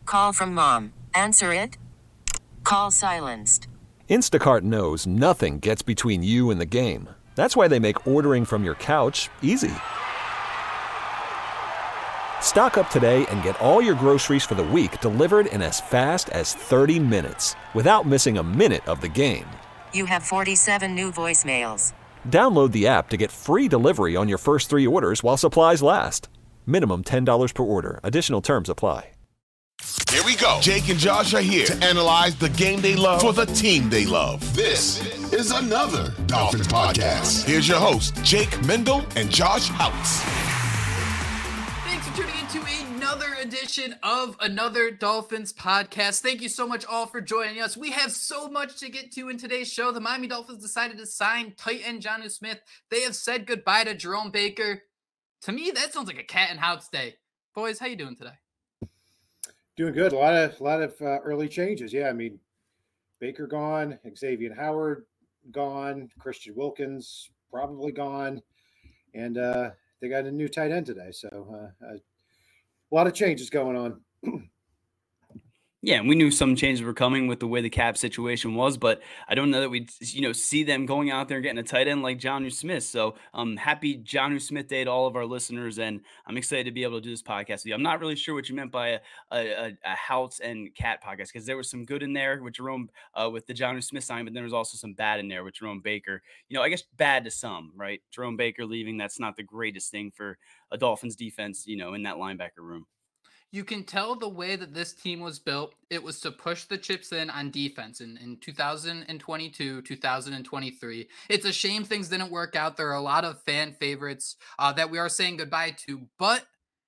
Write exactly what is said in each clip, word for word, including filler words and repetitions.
Call from mom. Answer it. Call silenced. Instacart knows nothing gets between you and the game. That's why they make ordering from your couch easy. Stock up today and get all your groceries for the week delivered in as fast as thirty minutes without missing a minute of the game. You have forty-seven new voicemails. Download the app to get free delivery on your first three orders while supplies last. Minimum ten dollars per order. Additional terms apply. Here we go. Jake and Josh are here to analyze the game they love for the team they love. This is another Dolphins podcast. Here's your host, Jake Mendel and Josh Houtz. Thanks for tuning into another edition of another Dolphins podcast. Thank you so much all for joining us. We have so much to get to in today's show. The Miami Dolphins decided to sign tight end Jonnu Smith. They have said goodbye to Jerome Baker. To me, that sounds like a cat and Houtz day. Boys, how you doing today? Doing good. A lot of a lot of uh, early changes. Yeah, I mean, Baker gone, Xavier Howard gone, Christian Wilkins probably gone, and uh, they got a new tight end today. So uh, uh, a lot of changes going on. Yeah, and we knew some changes were coming with the way the cap situation was, but I don't know that we'd, you know, see them going out there and getting a tight end like Jonnu Smith. So um, happy Jonnu Smith Day to all of our listeners, and I'm excited to be able to do this podcast with you. I'm not really sure what you meant by a, a, a Houtz and Cat podcast, because there was some good in there with Jerome, uh, with the Jonnu Smith sign, but there was also some bad in there with Jerome Baker. You know, I guess bad to some, right? Jerome Baker leaving, that's not the greatest thing for a Dolphins defense, you know, in that linebacker room. You can tell the way that this team was built. It was to push the chips in on defense in, in two thousand twenty-two, two thousand twenty-three. It's a shame things didn't work out. There are a lot of fan favorites uh, that we are saying goodbye to, but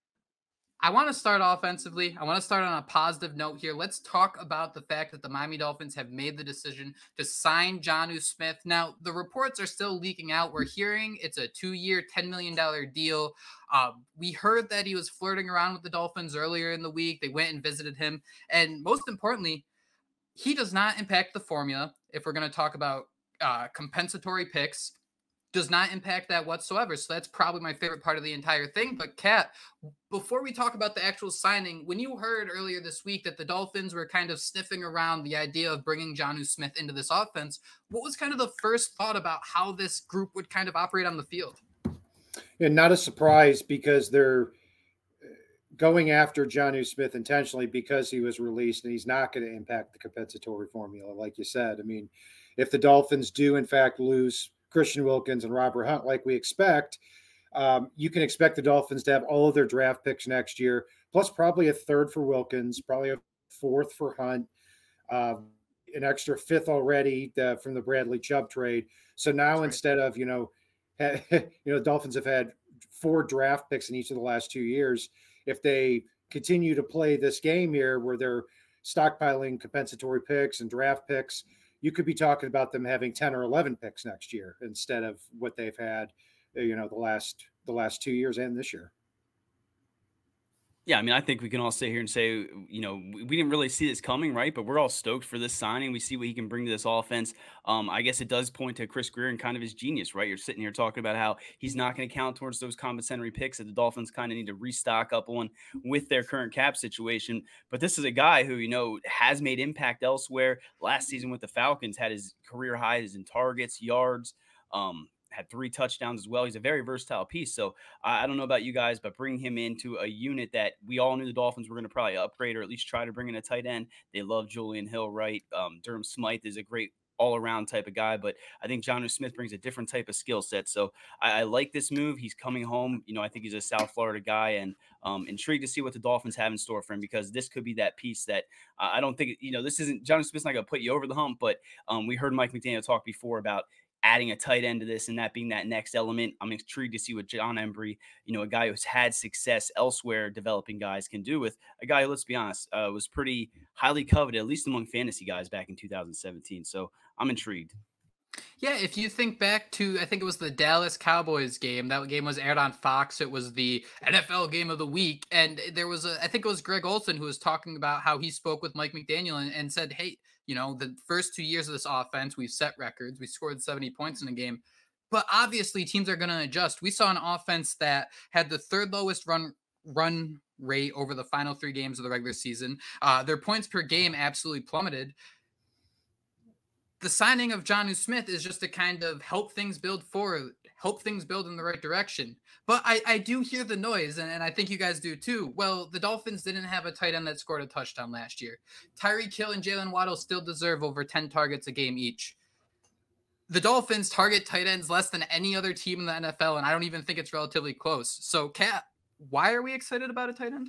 I want to start offensively. I want to start on a positive note here. Let's talk about the fact that the Miami Dolphins have made the decision to sign Jonnu Smith. Now, the reports are still leaking out. We're hearing it's a two-year, ten million dollars deal. Uh, we heard that he was flirting around with the Dolphins earlier in the week. They went and visited him. And most importantly, he does not impact the formula. If we're going to talk about uh, compensatory picks, does not impact that whatsoever. So that's probably my favorite part of the entire thing. But Kat, before we talk about the actual signing, when you heard earlier this week that the Dolphins were kind of sniffing around the idea of bringing Jonnu Smith into this offense, what was kind of the first thought about how this group would kind of operate on the field? And not a surprise, because they're going after Jonnu Smith intentionally because he was released, and he's not going to impact the compensatory formula, like you said. I mean, if the Dolphins do in fact lose Christian Wilkins and Robert Hunt like we expect, um, you can expect the Dolphins to have all of their draft picks next year, plus probably a third for Wilkins, probably a fourth for Hunt, uh, an extra fifth already uh, from the Bradley Chubb trade. So now That's instead right. of, you know, ha- you know, the Dolphins have had four draft picks in each of the last two years. If they continue to play this game here where they're stockpiling compensatory picks and draft picks, you could be talking about them having ten or eleven picks next year instead of what they've had, you know, the last the last two years and this year. Yeah, I mean, I think we can all sit here and say, you know, we didn't really see this coming, right? But we're all stoked for this signing. We see what he can bring to this offense. Um, I guess it does point to Chris Greer and kind of his genius, right? You're sitting here talking about how he's not going to count towards those compensatory picks that the Dolphins kind of need to restock up on with their current cap situation. But this is a guy who, you know, has made impact elsewhere. Last season with the Falcons had his career highs in targets, yards, um, had three touchdowns as well. He's a very versatile piece. So I don't know about you guys, but bring him into a unit that we all knew the Dolphins were going to probably upgrade, or at least try to bring in a tight end. They love Julian Hill, right? Um, Durham Smythe is a great all-around type of guy, but I think Jonnu Smith brings a different type of skill set. So I, I like this move. He's coming home. You know, I think he's a South Florida guy, and um, intrigued to see what the Dolphins have in store for him, because this could be that piece that uh, I don't think, you know, this isn't, Jonnu Smith's not going to put you over the hump, but um, we heard Mike McDaniel talk before about adding a tight end to this and that being that next element. I'm intrigued to see what John Embry, you know, a guy who's had success elsewhere developing guys, can do with a guy who, let's be honest, uh, was pretty highly coveted, at least among fantasy guys back in two thousand seventeen. So I'm intrigued. Yeah, if you think back to, I think it was the Dallas Cowboys game. That game was aired on Fox. It was the N F L game of the week. And there was a, I think it was Greg Olson who was talking about how he spoke with Mike McDaniel and, and said, hey, you know, the first two years of this offense, we've set records. We scored seventy points in a game. But obviously teams are going to adjust. We saw an offense that had the third lowest run run rate over the final three games of the regular season. Uh, their points per game absolutely plummeted. The signing of Jonnu Smith is just to kind of help things build forward, help things build in the right direction. But I, I do hear the noise, and, and I think you guys do too. Well, the Dolphins didn't have a tight end that scored a touchdown last year. Tyreek Hill and Jalen Waddle still deserve over ten targets a game each. The Dolphins target tight ends less than any other team in the N F L, and I don't even think it's relatively close. So, Kat, why are we excited about a tight end?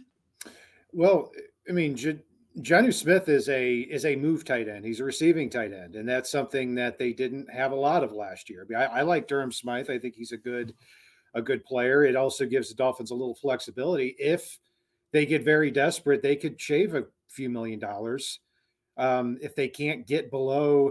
Well, I mean, J- Jonnu Smith is a is a move tight end. He's a receiving tight end, and that's something that they didn't have a lot of last year. I, mean, I, I like Durham Smythe. I think he's a good a good player. It also gives the Dolphins a little flexibility. If they get very desperate, they could shave a few million dollars. Um, if they can't get below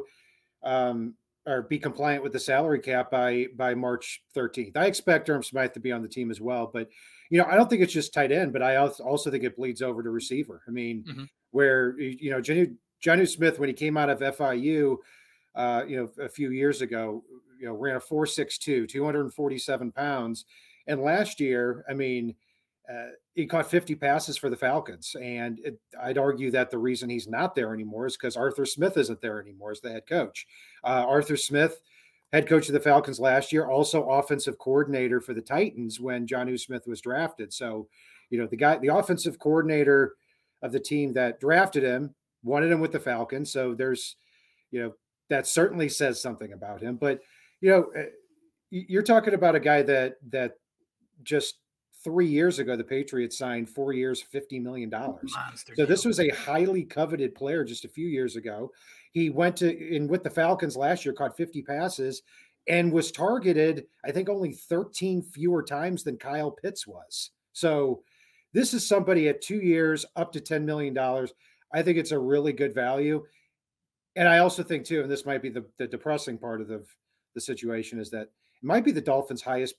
um, or be compliant with the salary cap by by March thirteenth. I expect Durham Smythe to be on the team as well, but you know, I don't think it's just tight end, but I also think it bleeds over to receiver. I mean, mm-hmm. where, you know, Jonnu, Jonnu Smith, when he came out of F I U, uh, you know, a few years ago, you know, ran a four six two, two hundred forty-seven pounds. And last year, I mean, uh, he caught fifty passes for the Falcons. And it, I'd argue that the reason he's not there anymore is because Arthur Smith isn't there anymore as the head coach. Uh, Arthur Smith, head coach of the Falcons last year, also offensive coordinator for the Titans when Jonnu Smith was drafted. So, you know, the guy, the offensive coordinator of the team that drafted him wanted him with the Falcons. So there's, you know, that certainly says something about him. But, you know, you're talking about a guy that, that just three years ago, the Patriots signed four years, fifty million dollars. Monster so deal. This was a highly coveted player just a few years ago. He went to in with the Falcons last year, caught fifty passes, and was targeted, I think, only thirteen fewer times than Kyle Pitts was. So this is somebody at two years, up to ten million dollars. I think it's a really good value. And I also think, too, and this might be the, the depressing part of the, the situation, is that it might be the Dolphins' highest,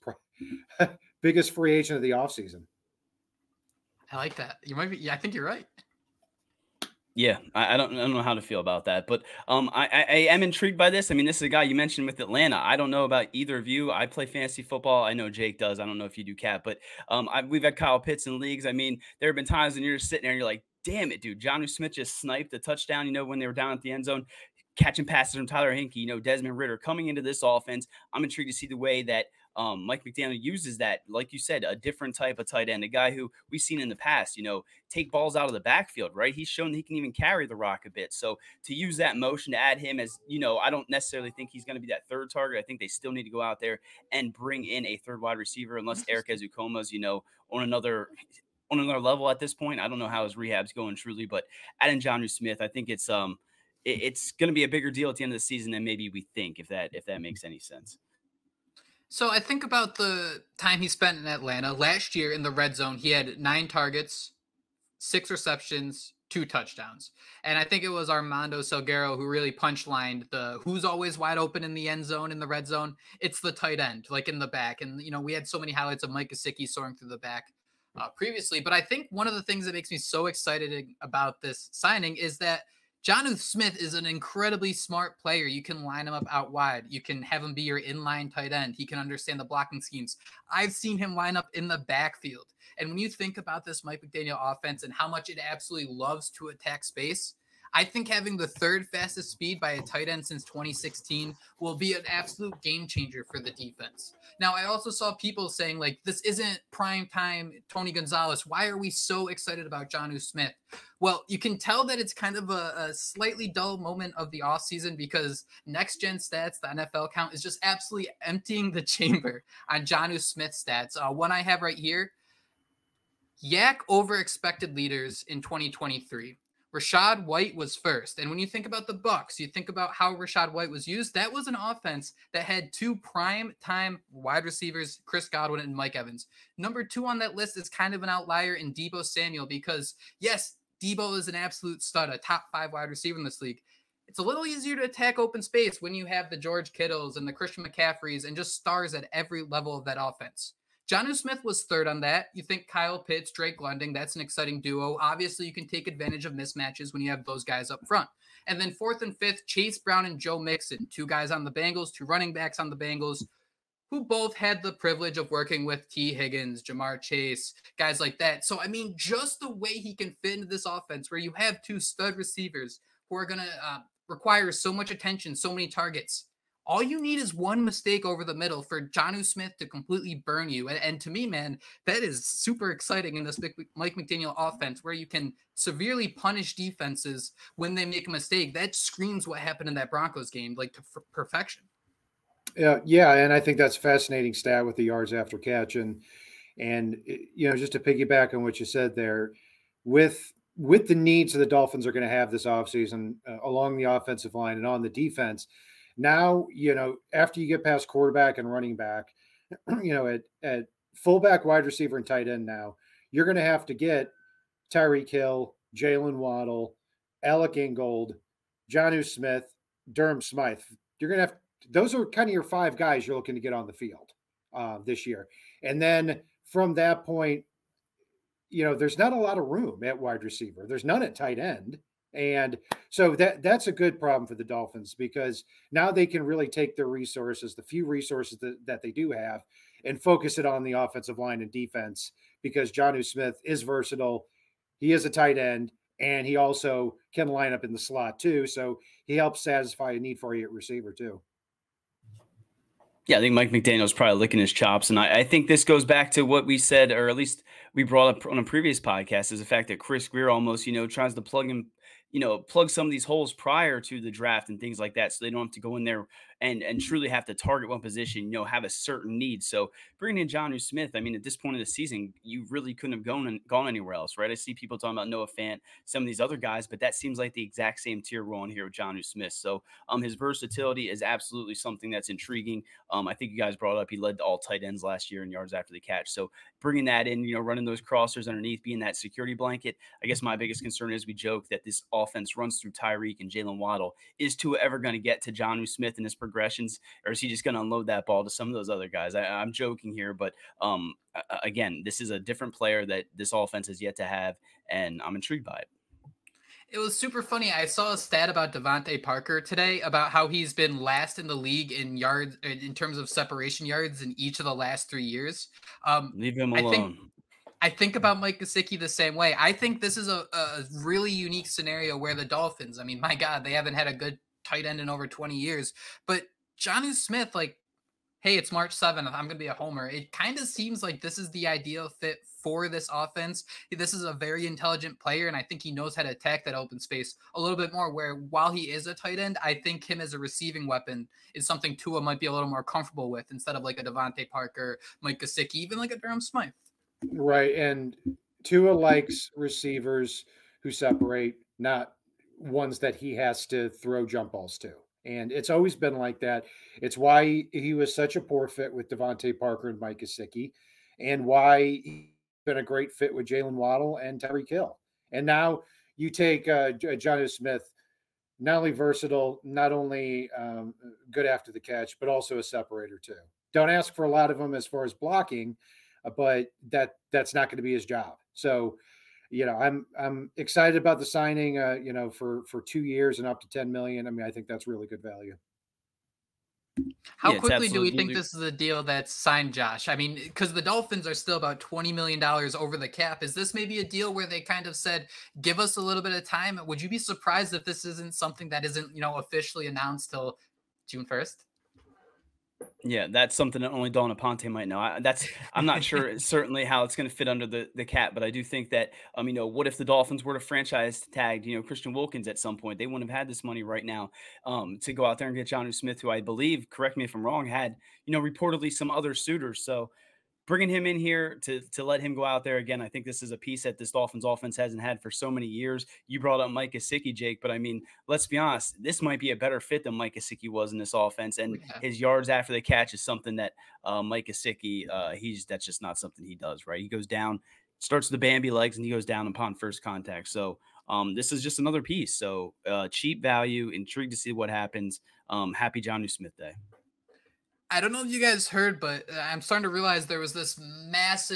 biggest free agent of the offseason. I like that. You might be, yeah, I think you're right. Yeah, I, I don't I don't know how to feel about that, but um, I, I, I am intrigued by this. I mean, this is a guy you mentioned with Atlanta. I don't know about either of you. I play fantasy football. I know Jake does. I don't know if you do, Kat, but um, I, we've had Kyle Pitts in leagues. I mean, there have been times when you're just sitting there and you're like, damn it, dude. Jonnu Smith just sniped a touchdown, you know, when they were down at the end zone, catching passes from Tyler Hinkey, you know, Desmond Ridder coming into this offense. I'm intrigued to see the way that Um, Mike McDaniel uses that, like you said, a different type of tight end, a guy who we've seen in the past, you know, take balls out of the backfield, right? He's shown that he can even carry the rock a bit. So to use that motion to add him as, you know, I don't necessarily think he's going to be that third target. I think they still need to go out there and bring in a third wide receiver, unless Eric Ezukoma's, you know, on another on another level at this point. I don't know how his rehab's going truly, but adding Jonnu Smith, I think it's um it, it's going to be a bigger deal at the end of the season than maybe we think, if that if that makes any sense. So I think about the time he spent in Atlanta. Last year in the red zone, he had nine targets, six receptions, two touchdowns. And I think it was Armando Salguero who really punchlined the who's always wide open in the end zone, in the red zone. It's the tight end, like in the back. And, you know, we had so many highlights of Mike Gesicki soaring through the back uh, previously. But I think one of the things that makes me so excited about this signing is that Jonnu Smith is an incredibly smart player. You can line him up out wide. You can have him be your inline tight end. He can understand the blocking schemes. I've seen him line up in the backfield. And when you think about this Mike McDaniel offense and how much it absolutely loves to attack space, I think having the third fastest speed by a tight end since twenty sixteen will be an absolute game changer for the defense. Now, I also saw people saying, like, this isn't prime time Tony Gonzalez. Why are we so excited about Jonnu Smith? Well, you can tell that it's kind of a, a slightly dull moment of the offseason because Next Gen Stats, the N F L count, is just absolutely emptying the chamber on Jonnu Smith stats. Uh, one I have right here, Yak over expected leaders in twenty twenty-three. Rachaad White was first. And when you think about the Bucs, you think about how Rachaad White was used. That was an offense that had two prime time wide receivers, Chris Godwin and Mike Evans. Number two on that list is kind of an outlier in Deebo Samuel because, yes, Deebo is an absolute stud, a top five wide receiver in this league. It's a little easier to attack open space when you have the George Kittles and the Christian McCaffreys and just stars at every level of that offense. Jonnu Smith was third on that. You think Kyle Pitts, Drake London, that's an exciting duo. Obviously, you can take advantage of mismatches when you have those guys up front. And then fourth and fifth, Chase Brown and Joe Mixon, two guys on the Bengals, two running backs on the Bengals. who both had the privilege of working with T. Higgins, Jamar Chase, guys like that. So, I mean, just the way he can fit into this offense where you have two stud receivers who are going to uh, require so much attention, so many targets. All you need is one mistake over the middle for Jonnu Smith to completely burn you. And, and to me, man, that is super exciting in this Mike McDaniel offense where you can severely punish defenses when they make a mistake. That screams what happened in that Broncos game, like to f- perfection. Yeah, yeah, and I think that's a fascinating stat with the yards after catch. And, and you know, just to piggyback on what you said there, with with the needs that the Dolphins are going to have this offseason uh, along the offensive line and on the defense, now, you know, after you get past quarterback and running back, you know, at, at fullback, wide receiver, and tight end now, you're going to have to get Tyreek Hill, Jalen Waddle, Alec Ingold, Jonnu Smith, Durham Smythe. You're going to have those are kind of your five guys you're looking to get on the field uh, this year. And then from that point, you know, there's not a lot of room at wide receiver. There's none at tight end. And so that that's a good problem for the Dolphins because now they can really take their resources, the few resources that, that they do have, and focus it on the offensive line and defense because Jonnu Smith is versatile. He is a tight end, and he also can line up in the slot too. So he helps satisfy a need for you at receiver too. Yeah, I think Mike McDaniel's probably licking his chops. And I, I think this goes back to what we said, or at least we brought up on a previous podcast, is the fact that Chris Grier almost, you know, tries to plug him, you know, plug some of these holes prior to the draft and things like that. So they don't have to go in there and, and truly have to target one position, you know, have a certain need. So bringing in Jonnu Smith, I mean, at this point of the season, you really couldn't have gone, gone anywhere else, right? I see people talking about Noah Fant, some of these other guys, but that seems like the exact same tier we're on here with Jonnu Smith. So um, his versatility is absolutely something that's intriguing. Um, I think you guys brought up, he led all tight ends last year in yards after the catch. So bringing that in, you know, running those crossers underneath, being that security blanket. I guess my biggest concern is we joke that this offense runs through Tyreek and Jalen Waddle. Is Tua ever going to get to Jonnu Smith in his progressions, or is he just going to unload that ball to some of those other guys? I, I'm joking here, but um, again, this is a different player that this offense has yet to have, and I'm intrigued by it. It was super funny. I saw a stat about Devontae Parker today about how he's been last in the league in yards in terms of separation yards in each of the last three years. Um, Leave him alone. I think, I think about Mike Gesicki the same way. I think this is a, a really unique scenario where the Dolphins, I mean, my God, they haven't had a good tight end in over twenty years, but Jonnu Smith, like, hey, it's March seventh, I'm going to be a homer. It kind of seems like this is the ideal fit for this offense. This is a very intelligent player, and I think he knows how to attack that open space a little bit more, where while he is a tight end, I think him as a receiving weapon is something Tua might be a little more comfortable with instead of like a Devontae Parker, Mike Gesicki, even like a Durham Smythe. Right, and Tua likes receivers who separate, not ones that he has to throw jump balls to. And it's always been like that. It's why he was such a poor fit with Devontae Parker and Mike Gesicki, and why he's been a great fit with Jalen Waddle and Tyreek Hill. And now you take uh, Jonnu Smith, not only versatile, not only um, good after the catch, but also a separator too. Don't ask for a lot of him as far as blocking, uh, but that that's not going to be his job. So, you know, I'm I'm excited about the signing. Uh, you know, for for two years and up to ten million. I mean, I think that's really good value. How Yeah, quickly do we think absolutely- this is a deal that's signed, Josh? I mean, because the Dolphins are still about twenty million dollars over the cap. Is this maybe a deal where they kind of said, give us a little bit of time? Would you be surprised if this isn't something that isn't, you know, officially announced till June first? Yeah, that's something that only Don Aponte might know. I, that's I'm not sure certainly how it's going to fit under the, the cap, but I do think that um you know, what if the Dolphins were to franchise tag, you know, Christian Wilkins at some point? They wouldn't have had this money right now um to go out there and get Jonnu Smith, who I believe, correct me if I'm wrong, had, you know, reportedly some other suitors. So bringing him in here to to let him go out there again, I think this is a piece that this Dolphins offense hasn't had for so many years. You brought up Mike Gesicki, Jake, but I mean, let's be honest, this might be a better fit than Mike Gesicki was in this offense, and Yeah. his yards after the catch is something that uh, Mike Gesicki, uh, he's that's just not something he does, right? He goes down, starts the Bambi legs, and he goes down upon first contact. So um, this is just another piece. So uh, cheap value, intrigued to see what happens. Um, happy Jonnu Smith Day. I don't know if you guys heard, but I'm starting to realize there was this massive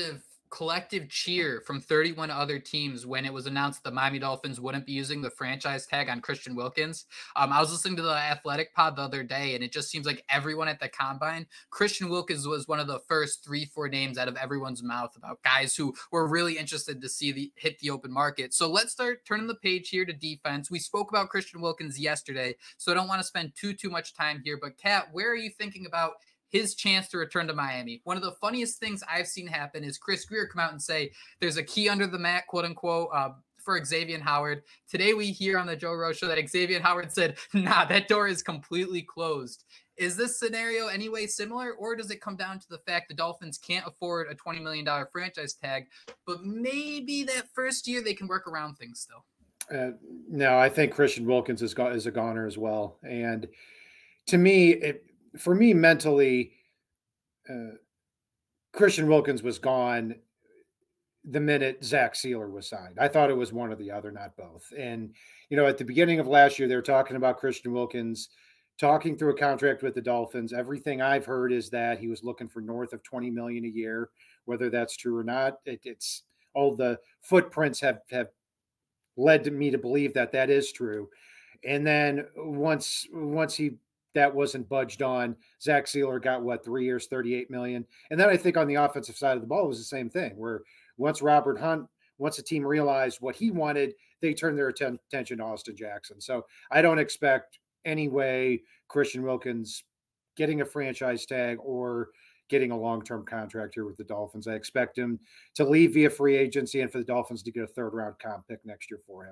collective cheer from thirty-one other teams when it was announced the Miami Dolphins wouldn't be using the franchise tag on Christian Wilkins. Um, I was listening to the Athletic Pod the other day, and it just seems like everyone at the Combine, Christian Wilkins was one of the first three, four names out of everyone's mouth about guys who were really interested to see the hit the open market. So let's start turning the page here to defense. We spoke about Christian Wilkins yesterday, so I don't want to spend too, too much time here. But Kat, where are you thinking about his chance to return to Miami? One of the funniest things I've seen happen is Chris Grier come out and say there's a key under the mat, quote unquote, uh, for Xavier Howard. Today we hear on the Joe Rogan show that Xavier Howard said, nah, that door is completely closed. Is this scenario anyway similar, or does it come down to the fact the Dolphins can't afford a twenty million dollars franchise tag, but maybe that first year they can work around things still? Uh, no, I think Christian Wilkins is, go- is a goner as well. And to me, it, for me mentally, uh, Christian Wilkins was gone the minute Zach Sealer was signed. I thought it was one or the other, not both. And, you know, at the beginning of last year, they were talking about Christian Wilkins talking through a contract with the Dolphins. Everything I've heard is that he was looking for north of twenty million dollars a year. Whether that's true or not, it, it's all the footprints have, have led to me to believe that that is true. And then once, once he, that wasn't budged on, Zach Sealer got what, three years, thirty-eight million. And then I think on the offensive side of the ball, it was the same thing, where once Robert Hunt, once the team realized what he wanted, they turned their atten- attention to Austin Jackson. So I don't expect any way Christian Wilkins getting a franchise tag or getting a long-term contract here with the Dolphins. I expect him to leave via free agency and for the Dolphins to get a third round comp pick next year for him.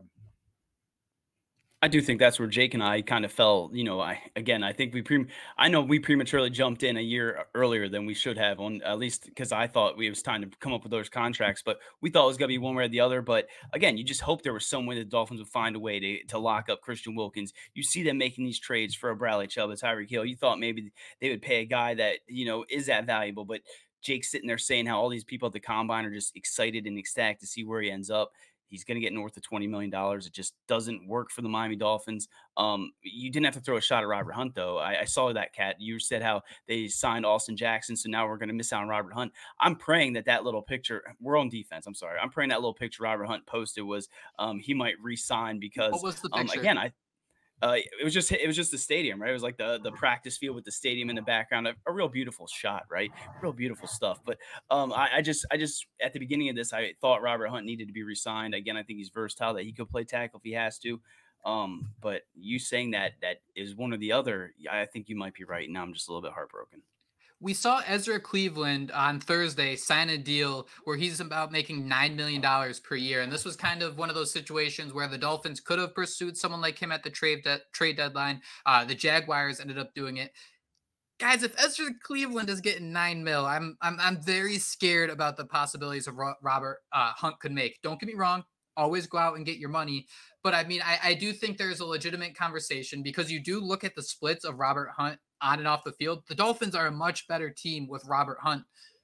I do think that's where Jake and I kind of fell, you know, I, again, I think we, pre- I know we prematurely jumped in a year earlier than we should have, on at least because I thought we, it was time to come up with those contracts, but we thought it was going to be one way or the other. But again, you just hope there was some way the Dolphins would find a way to, to lock up Christian Wilkins. You see them making these trades for a Bradley Chubb, a Tyreek Hill. You thought maybe they would pay a guy that, you know, is that valuable, but Jake's sitting there saying how all these people at the Combine are just excited and ecstatic to see where he ends up. He's going to get north of twenty million dollars. It just doesn't work for the Miami Dolphins. Um, you didn't have to throw a shot at Robert Hunt, though. I, I saw that, Kat. You said how they signed Austin Jackson, so now we're going to miss out on Robert Hunt. I'm praying that that little picture – we're on defense, I'm sorry. I'm praying that little picture Robert Hunt posted was um, he might re-sign because, What was the um, picture? again, I – Uh, it was just it was just the stadium, right? It was like the the practice field with the stadium in the background. A, a real beautiful shot, right? Real beautiful stuff. But um, I, I just I just at the beginning of this, I thought Robert Hunt needed to be re-signed. Again, I think he's versatile, that he could play tackle if he has to. Um, but you saying that that is one or the other, I think you might be right. Now I'm just a little bit heartbroken. We saw Ezra Cleveland on Thursday sign a deal where he's about making nine million dollars per year. And this was kind of one of those situations where the Dolphins could have pursued someone like him at the trade, de- trade deadline. Uh, the Jaguars ended up doing it. Guys, if Ezra Cleveland is getting nine mil, I'm I'm I'm very scared about the possibilities of Ro- Robert uh, Hunt could make. Don't get me wrong. Always go out and get your money. But I mean, I, I do think there's a legitimate conversation because you do look at the splits of Robert Hunt on and off the field. The Dolphins are a much better team with Robert Hunt.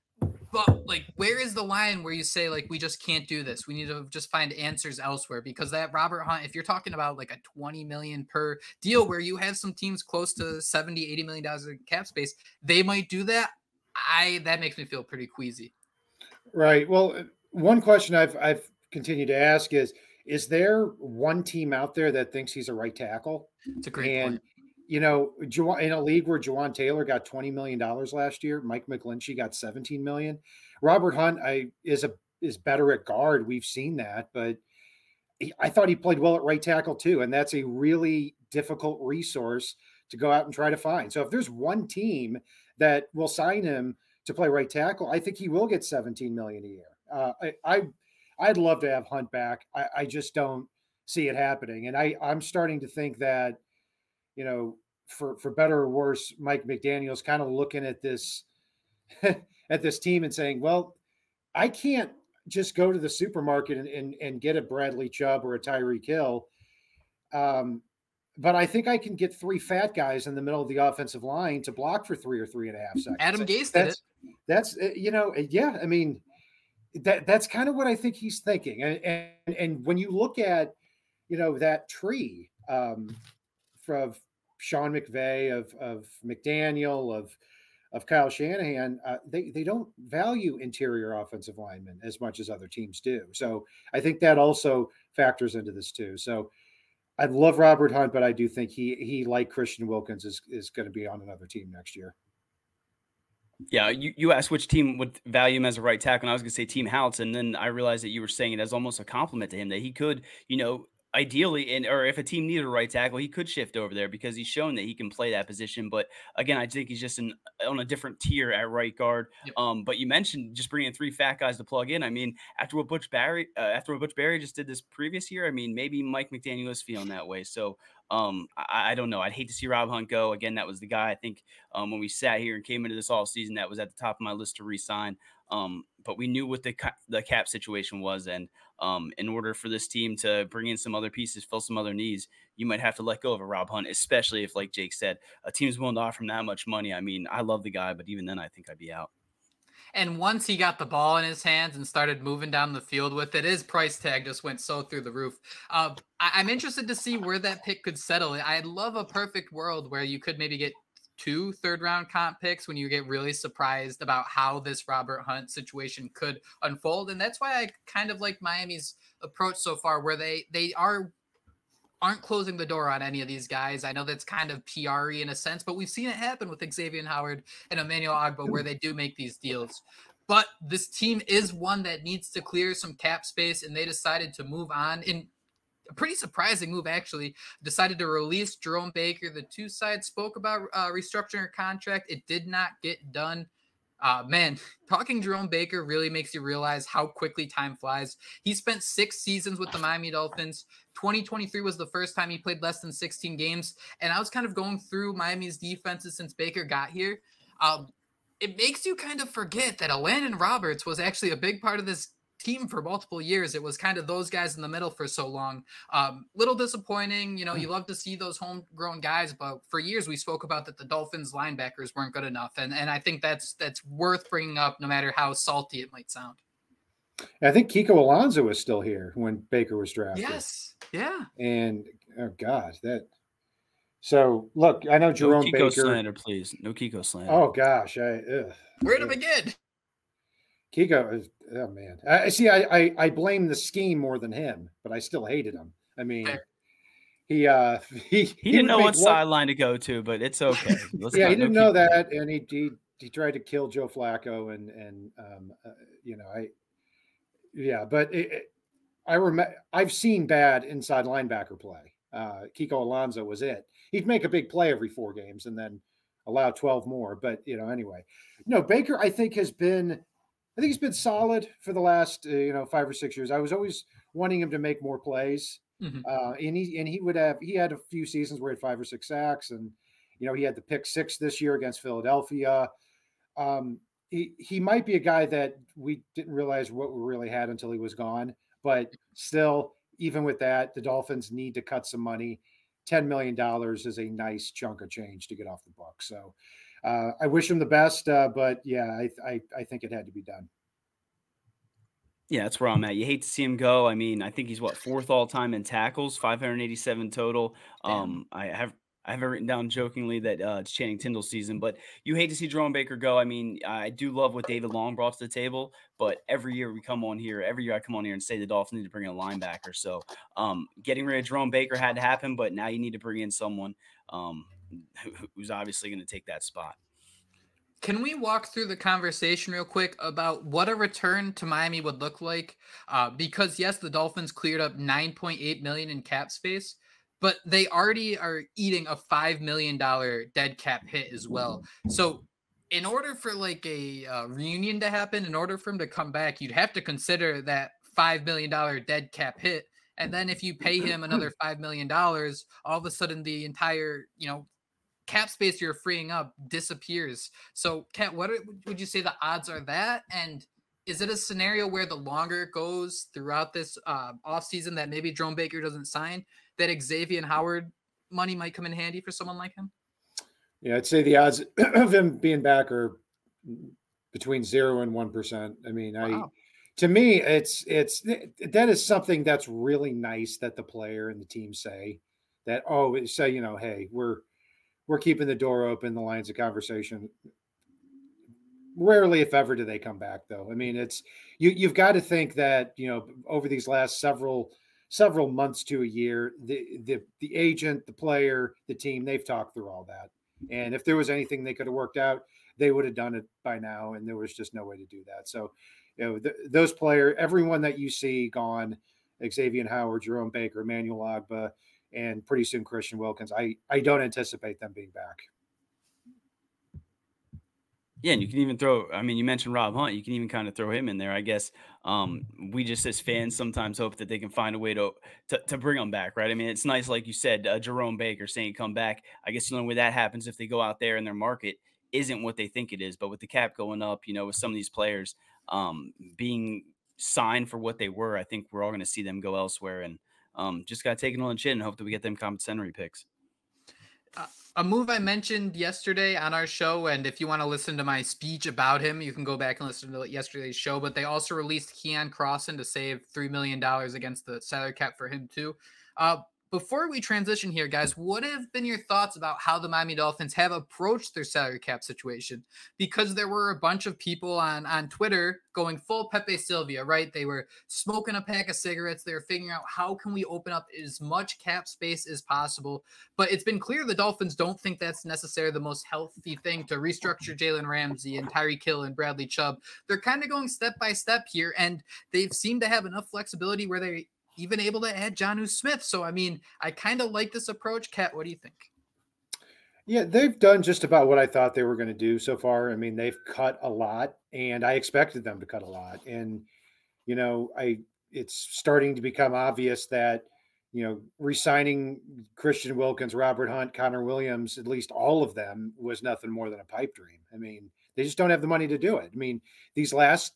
But like, where is the line where you say, like, we just can't do this? We need to just find answers elsewhere, because that Robert Hunt, if you're talking about like a twenty million per deal where you have some teams close to seventy, eighty million dollars in cap space, they might do that. I, that makes me feel pretty queasy. Right. Well, one question I've, I've continued to ask is, is there one team out there that thinks he's a right tackle? It's a great and, point. You know, in a league where Jawan Taylor got twenty million dollars last year, Mike McGlinchey got seventeen million dollars. Robert Hunt I, is a is better at guard. We've seen that, but he, I thought he played well at right tackle too. And that's a really difficult resource to go out and try to find. So if there's one team that will sign him to play right tackle, I think he will get seventeen million dollars a year. Uh, I, I, I'd love to have Hunt back. I, I just don't see it happening. And I, I'm starting to think that, you know, for, for better or worse, Mike McDaniel's kind of looking at this, at this team and saying, well, I can't just go to the supermarket and, and, and get a Bradley Chubb or a Tyreek Hill. Um, but I think I can get three fat guys in the middle of the offensive line to block for three or three and a half seconds. Adam Gase did that's, it. That's, you know, yeah, I mean, that that's kind of what I think he's thinking. And, and, and when you look at, you know, that tree um, from Sean McVay, of, of McDaniel, of of Kyle Shanahan, uh, they, they don't value interior offensive linemen as much as other teams do. So I think that also factors into this too. So I love Robert Hunt, but I do think he, he like Christian Wilkins is, is going to be on another team next year. Yeah, you, you asked which team would value him as a right tackle, and I was going to say Team Houts, and then I realized that you were saying it as almost a compliment to him that he could, you know, ideally, and or if a team needed a right tackle, he could shift over there because he's shown that he can play that position. But again, I think he's just in, on a different tier at right guard. Yep. Um, but you mentioned just bringing three fat guys to plug in. I mean, after what Butch Barry, uh, after what Butch Barry just did this previous year, I mean, maybe Mike McDaniel is feeling that way. So um, I, I don't know. I'd hate to see Rob Hunt go. Again, that was the guy I think um, when we sat here and came into this all season, that was at the top of my list to re-sign. Um, but we knew what the ca- the cap situation was, and um, in order for this team to bring in some other pieces, fill some other needs, you might have to let go of a Rob Hunt, especially if, like Jake said, a team's willing to offer him that much money. I mean, I love the guy, but even then, I think I'd be out. And once he got the ball in his hands and started moving down the field with it, his price tag just went so through the roof. Uh, I- I'm interested to see where that pick could settle. I'd love a perfect world where you could maybe get two third round comp picks when you get really surprised about how this Robert Hunt situation could unfold. And that's why I kind of like Miami's approach so far, where they, they are, aren't closing the door on any of these guys. I know that's kind of P R-y in a sense, but we've seen it happen with Xavier Howard and Emmanuel Ogbah where they do make these deals. But this team is one that needs to clear some cap space, and they decided to move on in a pretty surprising move, actually. Decided to release Jerome Baker. The two sides spoke about uh, restructuring a contract. It did not get done. Uh, man, talking Jerome Baker really makes you realize how quickly time flies. He spent six seasons with the Miami Dolphins. twenty twenty-three was the first time he played less than sixteen games. And I was kind of going through Miami's defenses since Baker got here. Um, it makes you kind of forget that Elandon Roberts was actually a big part of this team for multiple years. It was kind of those guys in the middle for so long. Um, little disappointing. You know, you love to see those homegrown guys, but for years we spoke about that the Dolphins linebackers weren't good enough. And, and I think that's, that's worth bringing up no matter how salty it might sound. I think Kiko Alonso was still here when Baker was drafted. Yes. Yeah. And oh God, that, so look, I know Jerome no Kiko Baker. slander, please. No Kiko slander. Oh gosh. I, ugh. Where to begin? Kiko is, oh man. I see. I, I I blame the scheme more than him, but I still hated him. I mean, Fair. he uh he he, he didn't know what sideline to go to, but it's okay. Let's yeah, not, he didn't no know that, and he, he he tried to kill Joe Flacco, and and um uh, you know I yeah, but it, it, I remember I've seen bad inside linebacker play. Uh, Kiko Alonso was it. He'd make a big play every four games and then allow twelve more. But you know, anyway, no, Baker I think has been. I think he's been solid for the last, uh, you know, five or six years. I was always wanting him to make more plays. Mm-hmm. Uh, and he, and he would have, he had a few seasons where he had five or six sacks, and, you know, he had the pick six this year against Philadelphia. Um, he, he might be a guy that we didn't realize what we really had until he was gone, but still, even with that, the Dolphins need to cut some money. ten million dollars is a nice chunk of change to get off the book. So, Uh, I wish him the best, uh, but yeah, I, I I think it had to be done. Yeah, that's where I'm at. You hate to see him go. I mean, I think he's what fourth all time in tackles, five hundred eighty-seven total. Um, I have I have it written down jokingly that uh, it's Channing Tindall's season, but you hate to see Jerome Baker go. I mean, I do love what David Long brought to the table, but every year we come on here, every year I come on here and say the Dolphins need to bring in a linebacker. So um, getting rid of Jerome Baker had to happen, but now you need to bring in someone um, who, who's obviously going to take that spot. Can we walk through the conversation real quick about what a return to Miami would look like? Uh, because yes, the Dolphins cleared up nine point eight million dollars in cap space, but they already are eating a five million dollars dead cap hit as well. So in order for like a uh, reunion to happen, in order for him to come back, you'd have to consider that five million dollars dead cap hit. And then if you pay him another five million dollars, all of a sudden the entire, you know, cap space you're freeing up disappears. So, Kat, what are, would you say the odds are that? And is it a scenario where the longer it goes throughout this uh, offseason that maybe Jerome Baker doesn't sign, that Xavier Howard money might come in handy for someone like him? Yeah, I'd say the odds of him being back are between zero and one percent. I mean, wow. I to me, it's it's that is something that's really nice that the player and the team say that. Oh, say you know, hey, we're We're keeping the door open, the lines of conversation rarely, if ever, do they come back, though. I mean, it's you. You've got to think that you know over these last several several months to a year, the the the agent, the player, the team, they've talked through all that. And if there was anything they could have worked out, they would have done it by now. And there was just no way to do that. So, you know, th- those players, everyone that you see gone, Xavier Howard, Jerome Baker, Emmanuel Agba, and pretty soon Christian Wilkins, I I don't anticipate them being back. Yeah, and you can even throw, I mean, you mentioned Rob Hunt. You can even kind of throw him in there. I guess um, we just as fans sometimes hope that they can find a way to to, to bring them back, right? I mean, it's nice, like you said, uh, Jerome Baker saying come back. I guess the only way that happens if they go out there and their market isn't what they think it is. But with the cap going up, you know, with some of these players um, being signed for what they were, I think we're all going to see them go elsewhere. And um, just got to take it on the chin and hope that we get them compensatory picks. Uh, a move I mentioned yesterday on our show, and if you want to listen to my speech about him, you can go back and listen to yesterday's show, but they also released Keon Crossan to save three million dollars against the salary cap for him too. Uh, Before we transition here, guys, what have been your thoughts about how the Miami Dolphins have approached their salary cap situation? Because there were a bunch of people on, on Twitter going full Pepe Sylvia, right? They were smoking a pack of cigarettes. They were figuring out how can we open up as much cap space as possible. But it's been clear the Dolphins don't think that's necessarily the most healthy thing to restructure Jalen Ramsey and Tyreek Hill and Bradley Chubb. They're kind of going step by step here, and they've seemed to have enough flexibility where they even able to add Jonnu Smith. So, I mean, I kind of like this approach. Kat, what do you think? Yeah, they've done just about what I thought they were going to do so far. I mean, they've cut a lot, and I expected them to cut a lot. And, you know, I it's starting to become obvious that, you know, re-signing Christian Wilkins, Robert Hunt, Connor Williams, at least all of them, was nothing more than a pipe dream. I mean, they just don't have the money to do it. I mean, these last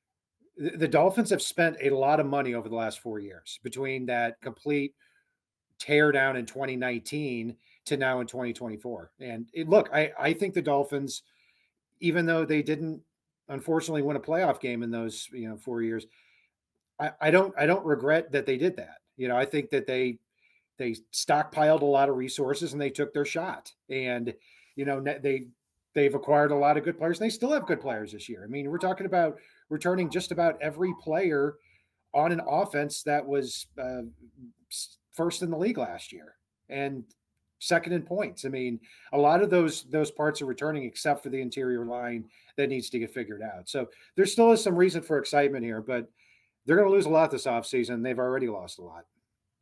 the Dolphins have spent a lot of money over the last four years between that complete tear down in twenty nineteen to now in twenty twenty-four. And it, look, I, I think the Dolphins, even though they didn't unfortunately win a playoff game in those, you know, four years, I, I don't, I don't regret that they did that. You know, I think that they, they stockpiled a lot of resources and they took their shot, and, you know, they, they've acquired a lot of good players. And they still have good players this year. I mean, we're talking about returning just about every player on an offense that was uh, first in the league last year and second in points. I mean, a lot of those those parts are returning except for the interior line that needs to get figured out. So there still is some reason for excitement here, but they're going to lose a lot this offseason. They've already lost a lot.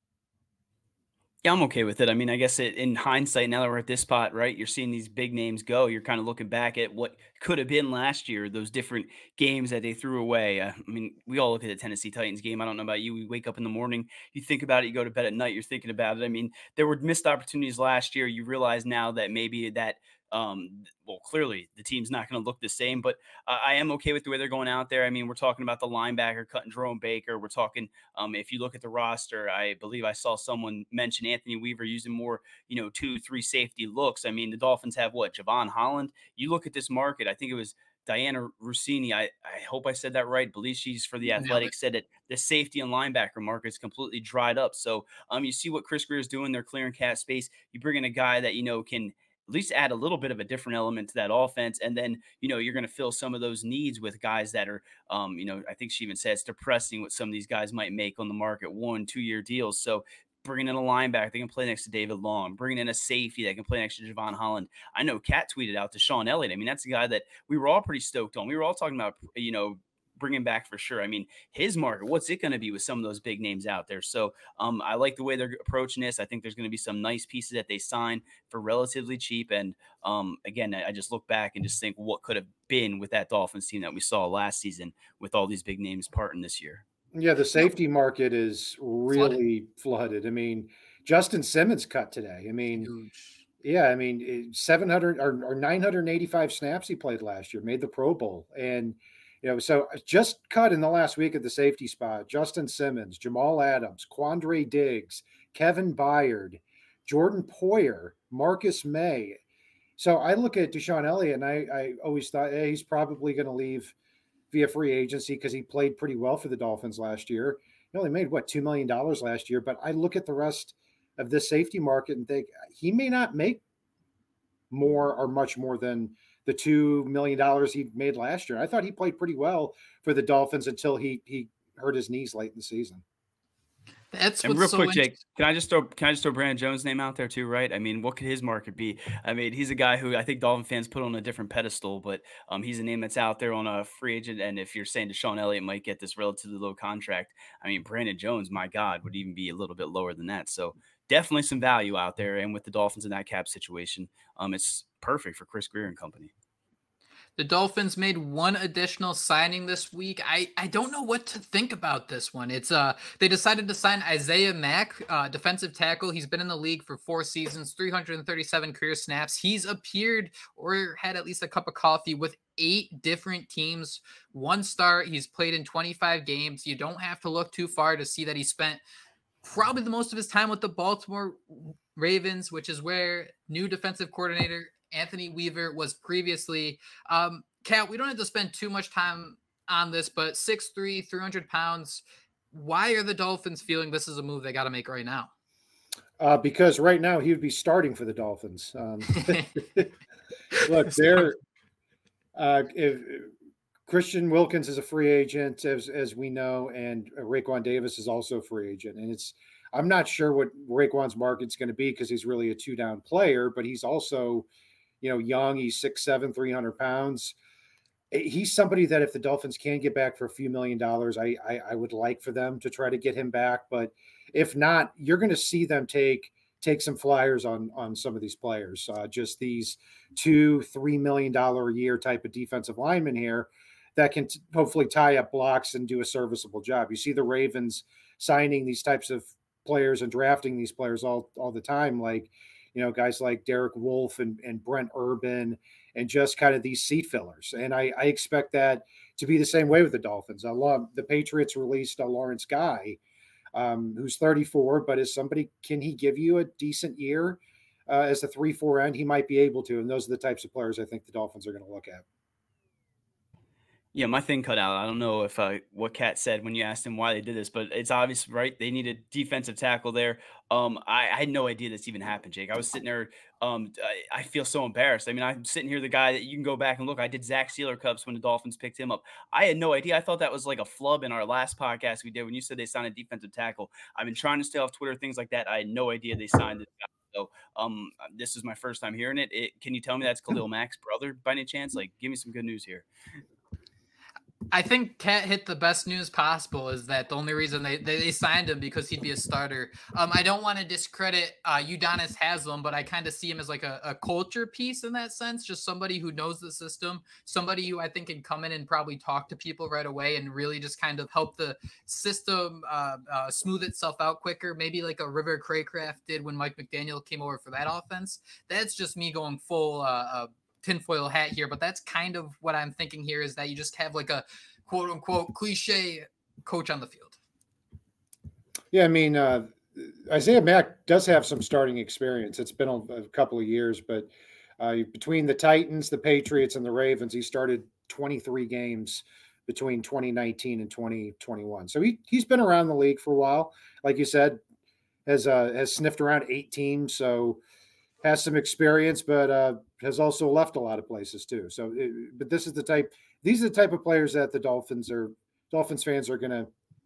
Yeah, I'm okay with it. I mean, I guess it, in hindsight, now that we're at this spot, right, you're seeing these big names go. You're kind of looking back at what could have been last year, those different games that they threw away. Uh, I mean, we all look at the Tennessee Titans game. I don't know about you. We wake up in the morning, you think about it, you go to bed at night, you're thinking about it. I mean, there were missed opportunities last year. You realize now that maybe that um well clearly the team's not going to look the same, but uh, I am okay with the way they're going out there. I mean, we're talking about the linebacker cutting Jerome Baker. We're talking um if you look at the roster, I believe I saw someone mention Anthony Weaver using more, you know, two three safety looks. I mean, the Dolphins have what, Javon Holland. You look at this market, I think it was Diana Rossini, I, I hope I said that right. I believe she's for the Athletic, said that the safety and linebacker market is completely dried up. So um you see what Chris Grier is doing. They're clearing cap space. You bring in a guy that, you know, can at least add a little bit of a different element to that offense. And then, you know, you're going to fill some of those needs with guys that are, um, you know, I think she even said it's depressing what some of these guys might make on the market, one, two year deals. So bringing in a linebacker, they can play next to David Long, bringing in a safety that can play next to Javon Holland. I know Kat tweeted out to Sean Elliott. I mean, that's a guy that we were all pretty stoked on. We were all talking about, you know, bringing back for sure. I mean, his market, what's it going to be with some of those big names out there? So um, I like the way they're approaching this. I think there's going to be some nice pieces that they sign for relatively cheap. And um, again, I just look back and just think what could have been with that Dolphins team that we saw last season with all these big names parting this year. Yeah, the safety market is really flooded. flooded. I mean, Justin Simmons cut today. I mean, Huge. yeah, I mean, seven hundred or, or nine hundred eighty-five snaps he played last year, made the Pro Bowl. And you know, so just cut in the last week at the safety spot, Justin Simmons, Jamal Adams, Quandre Diggs, Kevin Byard, Jordan Poyer, Marcus May. So I look at Deshaun Elliott and I, I always thought, hey, he's probably going to leave via free agency because he played pretty well for the Dolphins last year. He only made, what, two million dollars last year. But I look at the rest of this safety market and think he may not make more or much more than the two million dollars he made last year. I thought he played pretty well for the Dolphins until he he hurt his knees late in the season. That's and what's real so quick, Jake, can I just throw can I just throw Brandon Jones' name out there too, right? I mean, what could his market be? I mean, he's a guy who I think Dolphin fans put on a different pedestal, but um, he's a name that's out there on a free agent. And if you're saying Deshaun Elliott might get this relatively low contract, I mean, Brandon Jones, my God, would even be a little bit lower than that. So definitely some value out there. And with the Dolphins in that cap situation, um, it's perfect for Chris Grier and company. The Dolphins made one additional signing this week. I, I don't know what to think about this one. It's uh they decided to sign Isaiah Mack, uh, defensive tackle. He's been in the league for four seasons, three hundred thirty-seven career snaps. He's appeared or had at least a cup of coffee with eight different teams. One start. He's played in twenty-five games. You don't have to look too far to see that he spent probably the most of his time with the Baltimore Ravens, which is where new defensive coordinator Anthony Weaver was previously. Um, Kat, we don't have to spend too much time on this, but six three, three hundred pounds. Why are the Dolphins feeling this is a move they got to make right now? Uh, because right now he would be starting for the Dolphins. Um, look, they're uh, if, Christian Wilkins is a free agent, as as we know, and Raekwon Davis is also a free agent. And it's I'm not sure what Raekwon's market's going to be because he's really a two down player, but he's also, you know, young. He's six seven, three hundred pounds. He's somebody that if the Dolphins can get back for a few million dollars, I, I, I would like for them to try to get him back. But if not, you're going to see them take take some flyers on on some of these players. Uh, just these two, three million dollar a year type of defensive linemen here that can t- hopefully tie up blocks and do a serviceable job. You see the Ravens signing these types of players and drafting these players all all the time, like, you know, guys like Derek Wolfe and, and Brent Urban, and just kind of these seat fillers. And I, I expect that to be the same way with the Dolphins. I love the Patriots released a Lawrence Guy, um, who's thirty-four, but is somebody, can he give you a decent year uh, as a three four end? He might be able to. And those are the types of players I think the Dolphins are going to look at. Yeah, my thing cut out. I don't know if uh, what Kat said when you asked him why they did this, but it's obvious, right? They needed defensive tackle there. Um, I, I had no idea this even happened, Jake. I was sitting there. Um, I, I feel so embarrassed. I mean, I'm sitting here, the guy that you can go back and look. I did Zach Sealer Cups when the Dolphins picked him up. I had no idea. I thought that was like a flub in our last podcast we did when you said they signed a defensive tackle. I've been trying to stay off Twitter, things like that. I had no idea they signed it. So um, this is my first time hearing it. it. Can you tell me that's Khalil Mack's brother by any chance? Like, give me some good news here. I think Kat hit the best news possible, is that the only reason they, they, they signed him because he'd be a starter. Um, I don't want to discredit uh, Udonis Haslem, but I kind of see him as like a, a culture piece in that sense, just somebody who knows the system, somebody who I think can come in and probably talk to people right away and really just kind of help the system uh, uh, smooth itself out quicker, maybe like a River Craycraft did when Mike McDaniel came over for that offense. That's just me going full uh, uh tinfoil hat here, but that's kind of what I'm thinking here, is that you just have like a quote unquote cliche coach on the field. Yeah, I mean, uh, Isaiah Mack does have some starting experience. It's been a, a couple of years, but uh, between the Titans, the Patriots, and the Ravens, he started twenty-three games between twenty nineteen and twenty twenty-one. So he he's been around the league for a while. Like you said, has uh, has sniffed around eight teams. So has some experience, but uh, has also left a lot of places too. So, it, but this is the type, these are the type of players that the Dolphins are, Dolphins fans are going to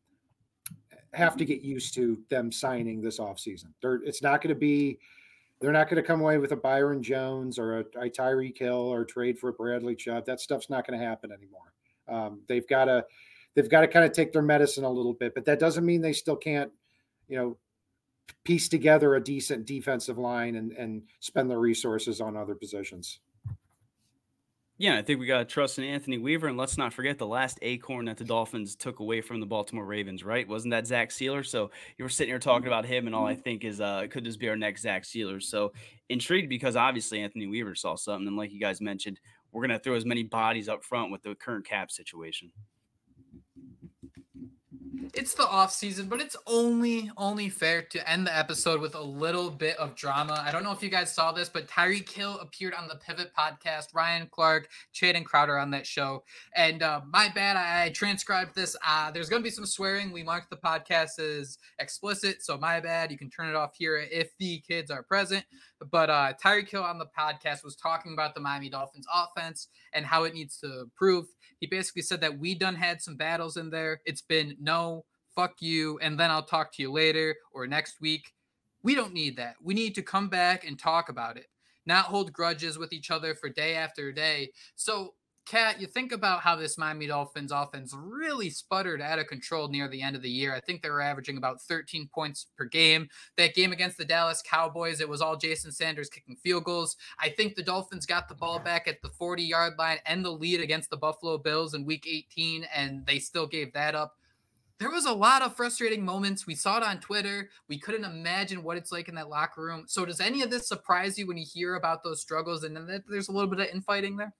have to get used to them signing this offseason. They're, it's not going to be, they're not going to come away with a Byron Jones or a, a Tyreek Hill or trade for a Bradley Chubb. That stuff's not going to happen anymore. Um, they've got to, they've got to kind of take their medicine a little bit, but that doesn't mean they still can't, you know, piece together a decent defensive line and, and spend their resources on other positions. Yeah, I think we got to trust in Anthony Weaver, and let's not forget the last acorn that the Dolphins took away from the Baltimore Ravens, right? Wasn't that Zach Sealer? So you were sitting here talking about him, and all I think is uh, could this be our next Zach Sealer? So intrigued because obviously Anthony Weaver saw something, and like you guys mentioned, we're going to throw as many bodies up front with the current cap situation. It's the off season, but it's only only fair to end the episode with a little bit of drama. I don't know if you guys saw this, but Tyreek Hill appeared on the Pivot podcast. Ryan Clark, Chad, and Crowder on that show. And uh, my bad, I, I transcribed this. Uh, there's going to be some swearing. We marked the podcast as explicit, so my bad. You can turn it off here if the kids are present. But uh, Tyreek Hill on the podcast was talking about the Miami Dolphins offense and how it needs to improve. He basically said that we done had some battles in there. It's been no, fuck you, and then I'll talk to you later or next week. We don't need that. We need to come back and talk about it, not hold grudges with each other for day after day. So, Kat, you think about how this Miami Dolphins offense really sputtered out of control near the end of the year. I think they were averaging about thirteen points per game. That game against the Dallas Cowboys, it was all Jason Sanders kicking field goals. I think the Dolphins got the ball back at the forty-yard line and the lead against the Buffalo Bills in week eighteen, and they still gave that up. There was a lot of frustrating moments. We saw it on Twitter. We couldn't imagine what it's like in that locker room. So does any of this surprise you when you hear about those struggles and then there's a little bit of infighting there?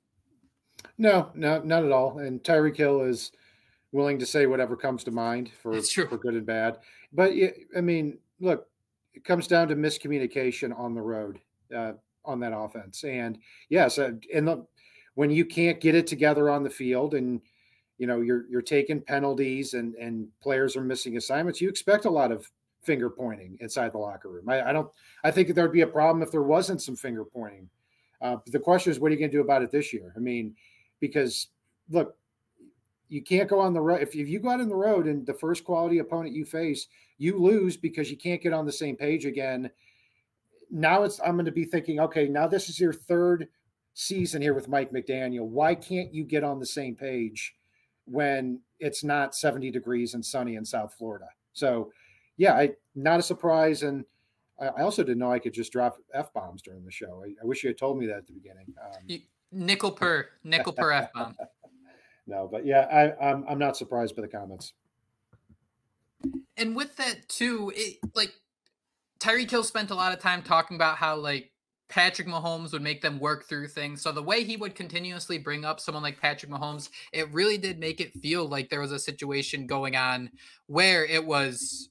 No, no, not at all. And Tyreek Hill is willing to say whatever comes to mind for, for good and bad. But, I mean, look, it comes down to miscommunication on the road uh, on that offense. And, yes, uh, and the, when you can't get it together on the field and, you know, you're you're taking penalties and, and players are missing assignments, you expect a lot of finger pointing inside the locker room. I, I don't – I think there'd be a problem if there wasn't some finger pointing. Uh, the question is, what are you going to do about it this year? I mean – because look, you can't go on the road. If, if you go out on the road and the first quality opponent you face, you lose because you can't get on the same page again. Now it's, I'm going to be thinking, okay, now this is your third season here with Mike McDaniel. Why can't you get on the same page when it's not seventy degrees and sunny in South Florida? So yeah, I, not a surprise. And I, I also didn't know I could just drop F-bombs during the show. I, I wish you had told me that at the beginning. Um, you- Nickel per nickel per F bomb. No, but yeah, I, I'm I'm not surprised by the comments. And with that too, it like Tyreek Hill spent a lot of time talking about how like Patrick Mahomes would make them work through things. So the way he would continuously bring up someone like Patrick Mahomes, it really did make it feel like there was a situation going on where it was.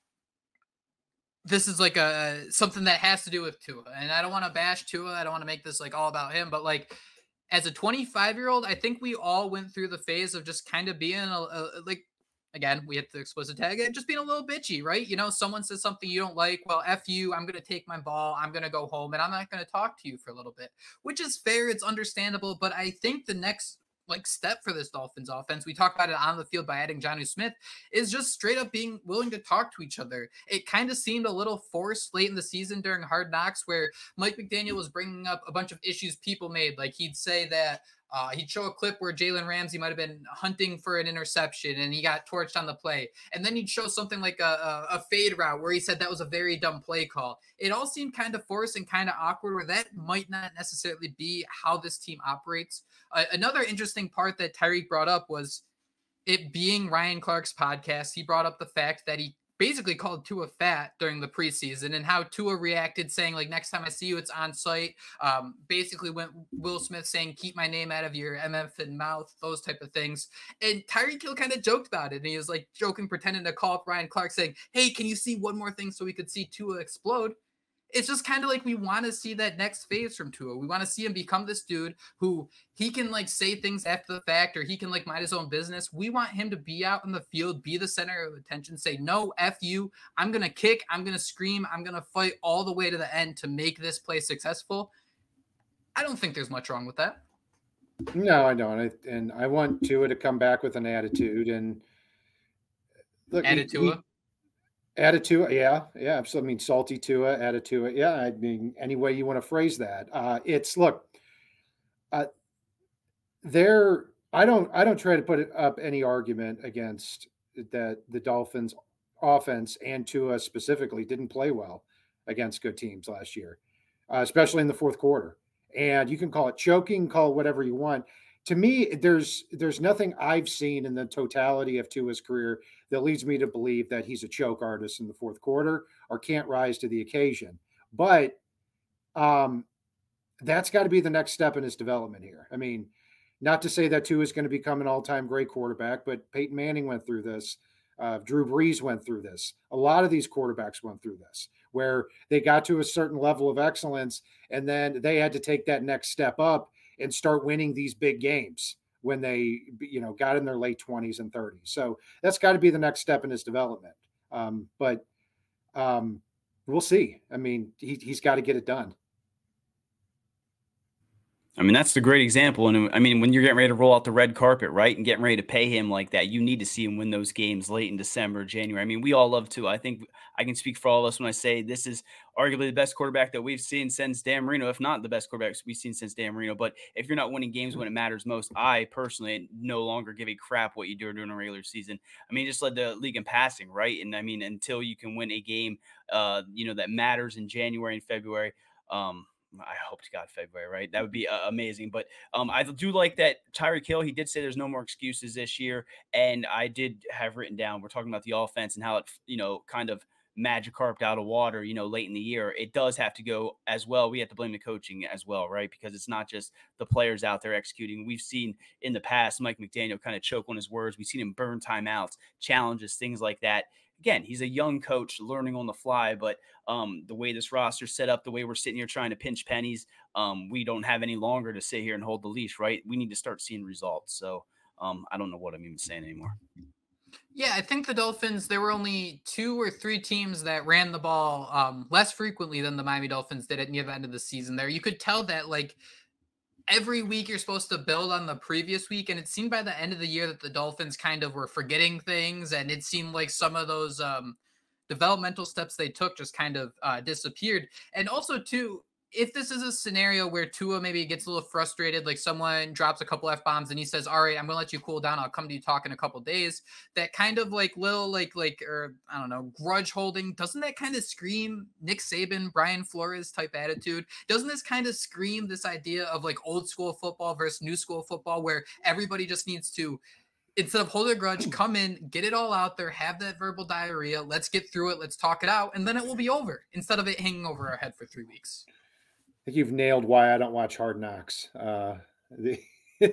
This is like a something that has to do with Tua, and I don't want to bash Tua. I don't want to make this like all about him, but like as a twenty-five year old, I think we all went through the phase of just kind of being a, a like, again, we hit the explicit tag and just being a little bitchy, right? You know, someone says something you don't like. Well, F you, I'm going to take my ball. I'm going to go home and I'm not going to talk to you for a little bit, which is fair. It's understandable. But I think the next like step for this Dolphins offense, we talked about it on the field by adding Jonnu Smith, is just straight up being willing to talk to each other. It kind of seemed a little forced late in the season during Hard Knocks where Mike McDaniel was bringing up a bunch of issues people made. Like he'd say that Uh, he'd show a clip where Jalen Ramsey might have been hunting for an interception and he got torched on the play. And then he'd show something like a, a, a fade route where he said that was a very dumb play call. It all seemed kind of forced and kind of awkward where that might not necessarily be how this team operates. Uh, another interesting part that Tyreek brought up was it being Ryan Clark's podcast. He brought up the fact that he basically called Tua fat during the preseason and how Tua reacted saying like, next time I see you, it's on site. Um, basically went Will Smith saying, keep my name out of your M F and mouth, those type of things. And Tyreek Hill kind of joked about it. And he was like joking, pretending to call up Ryan Clark saying, hey, can you see one more thing so we could see Tua explode? It's just kind of like we want to see that next phase from Tua. We want to see him become this dude who he can like say things after the fact or he can like mind his own business. We want him to be out in the field, be the center of attention, say, no, F you. I'm going to kick. I'm going to scream. I'm going to fight all the way to the end to make this play successful. I don't think there's much wrong with that. No, I don't. I, and I want Tua to come back with an attitude and look, added Tua. Added to it, yeah, yeah. So I mean, salty Tua, added to it, yeah. I mean, any way you want to phrase that. Uh, it's look, uh, there. I don't, I don't try to put up any argument against that. The Dolphins' offense and Tua specifically didn't play well against good teams last year, uh, especially in the fourth quarter. And you can call it choking, call it whatever you want. To me, there's there's nothing I've seen in the totality of Tua's career that leads me to believe that he's a choke artist in the fourth quarter or can't rise to the occasion. But um, that's got to be the next step in his development here. I mean, not to say that Tua is going to become an all-time great quarterback, but Peyton Manning went through this Uh, Drew Brees went through this. A lot of these quarterbacks went through this, where they got to a certain level of excellence, and then they had to take that next step up and start winning these big games when they, you know, got in their late twenties and thirties. So that's got to be the next step in his development. Um, but um, we'll see. I mean, he, he's got to get it done. I mean, that's the great example. And I mean, when you're getting ready to roll out the red carpet, right, and getting ready to pay him like that, you need to see him win those games late in December, January. I mean, we all love to. I think I can speak for all of us when I say this is arguably the best quarterback that we've seen since Dan Marino, if not the best quarterback we've seen since Dan Marino. But if you're not winning games when it matters most, I personally no longer give a crap what you do during a regular season. I mean, just led the league in passing, right? And I mean, until you can win a game, uh, you know, that matters in January and February, um, I hope to God February, right? That would be uh, amazing. But um, I do like that Tyreek Hill, he did say there's no more excuses this year. And I did have written down, we're talking about the offense and how it, you know, kind of magikarped out of water, you know, late in the year. It does have to go as well. We have to blame the coaching as well, right? Because it's not just the players out there executing. We've seen in the past, Mike McDaniel kind of choke on his words. We've seen him burn timeouts, challenges, things like that. Again, he's a young coach learning on the fly, but um, the way this roster's set up, the way we're sitting here trying to pinch pennies, um, we don't have any longer to sit here and hold the leash, right? We need to start seeing results. So um, I don't know what I'm even saying anymore. Yeah, I think the Dolphins, there were only two or three teams that ran the ball um, less frequently than the Miami Dolphins did at near the end of the season there. You could tell that, like, every week you're supposed to build on the previous week. And it seemed by the end of the year that the Dolphins kind of were forgetting things. And it seemed like some of those um, developmental steps they took just kind of uh, disappeared. And also, too, if this is a scenario where Tua maybe gets a little frustrated, like someone drops a couple F-bombs and he says, all right, I'm going to let you cool down. I'll come to you talk in a couple days. That kind of like little, like, like, or I don't know, grudge holding. Doesn't that kind of scream Nick Saban, Brian Flores type attitude? Doesn't this kind of scream this idea of like old school football versus new school football where everybody just needs to, instead of hold a grudge, come in, get it all out there, have that verbal diarrhea. Let's get through it. Let's talk it out. And then it will be over instead of it hanging over our head for three weeks. I think you've nailed why I don't watch Hard Knocks. Uh, the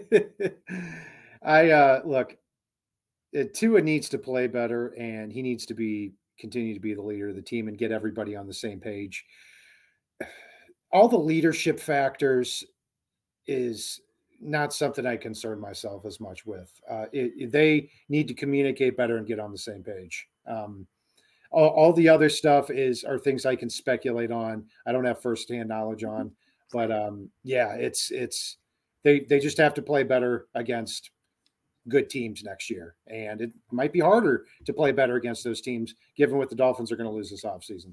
I uh, look, Tua needs to play better, and he needs to be continue to be the leader of the team and get everybody on the same page. All the leadership factors is not something I concern myself as much with. Uh, it, it, they need to communicate better and get on the same page. Um, All, all the other stuff is are things I can speculate on. I don't have firsthand knowledge on, but um, yeah, it's it's they they just have to play better against good teams next year, and it might be harder to play better against those teams, given what the Dolphins are going to lose this offseason.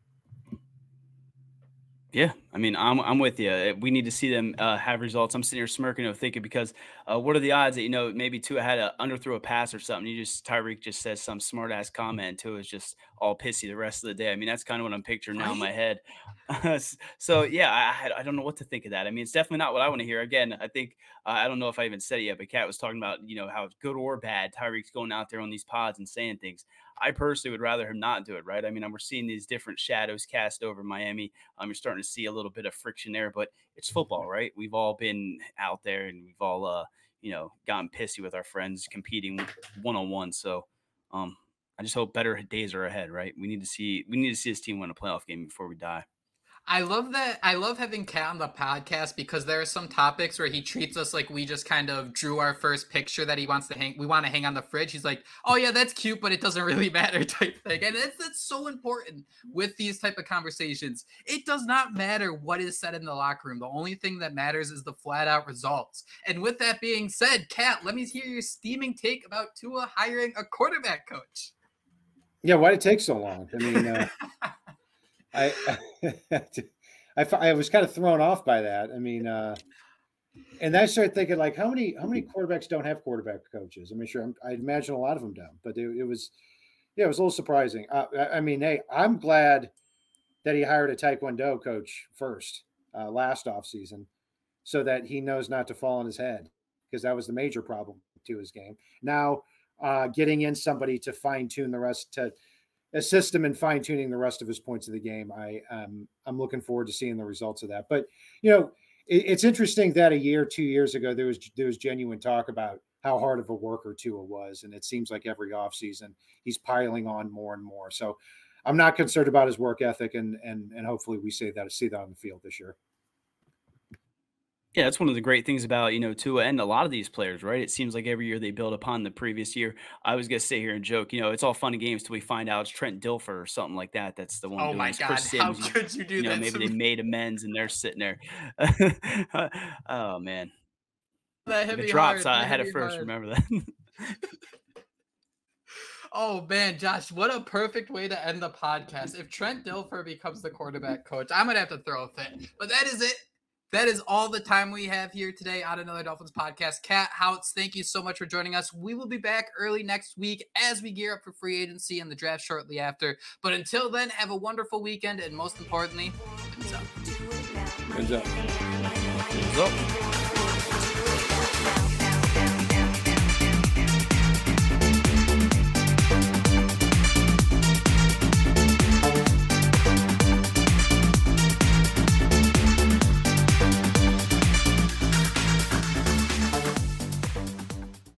Yeah, I mean, I'm I'm with you. We need to see them uh, have results. I'm sitting here smirking, you know, thinking because uh, what are the odds that, you know, maybe Tua had a underthrew a pass or something? You just Tyreek just says some smart ass comment. Tua is just all pissy the rest of the day. I mean, that's kind of what I'm picturing now in my head. So yeah, I I don't know what to think of that. I mean, it's definitely not what I want to hear. Again, I think uh, I don't know if I even said it yet, but Kat was talking about, you know, how good or bad Tyreek's going out there on these pods and saying things. I personally would rather him not do it, right? I mean, we're seeing these different shadows cast over Miami. Um, you're starting to see a little bit of friction there, but it's football, right? We've all been out there and we've all, uh, you know, gotten pissy with our friends competing one-on-one. So um, I just hope better days are ahead, right? We need to see we need to see this team win a playoff game before we die. I love that. I love having Kat on the podcast because there are some topics where he treats us like we just kind of drew our first picture that he wants to hang. We want to hang on the fridge. He's like, oh yeah, that's cute, but it doesn't really matter type thing. And that's, that's so important with these type of conversations. It does not matter what is said in the locker room. The only thing that matters is the flat out results. And with that being said, Kat, let me hear your steaming take about Tua hiring a quarterback coach. Yeah. Why did it take so long? I mean, uh... I, I I was kind of thrown off by that. I mean, uh, and then I started thinking, like, how many how many quarterbacks don't have quarterback coaches? I mean, sure, I'm, I imagine a lot of them don't, but it, it was, yeah, it was a little surprising. Uh, I, I mean, hey, I'm glad that he hired a Taekwondo coach first uh, last offseason so that he knows not to fall on his head, because that was the major problem to his game. Now, uh, getting in somebody to fine tune the rest to. assist him in fine tuning the rest of his points of the game. I um, I'm looking forward to seeing the results of that. But, you know, it, it's interesting that a year, two years ago, there was, there was genuine talk about how hard of a worker Tua was. And it seems like every offseason he's piling on more and more. So I'm not concerned about his work ethic, and and and hopefully we see that see that on the field this year. Yeah, that's one of the great things about, you know, Tua and a lot of these players, right? It seems like every year they build upon the previous year. I was going to sit here and joke, you know, it's all fun and games till we find out it's Trent Dilfer or something like that. That's the one Oh doing my this. God, Chris how Sims, could you do you know, that maybe to they me? made amends and they're sitting there. Oh, man. That hit If it me drops, hard. I That had hit it me first. hard. Remember that. Oh man, Josh, what a perfect way to end the podcast. If Trent Dilfer becomes the quarterback coach, I'm gonna have to throw a fit. But that is it. That is all the time we have here today on another Dolphins podcast. Cat Houts, thank you so much for joining us. We will be back early next week as we gear up for free agency and the draft shortly after. But until then, have a wonderful weekend, and most importantly, fins up. Fins up. Fins up.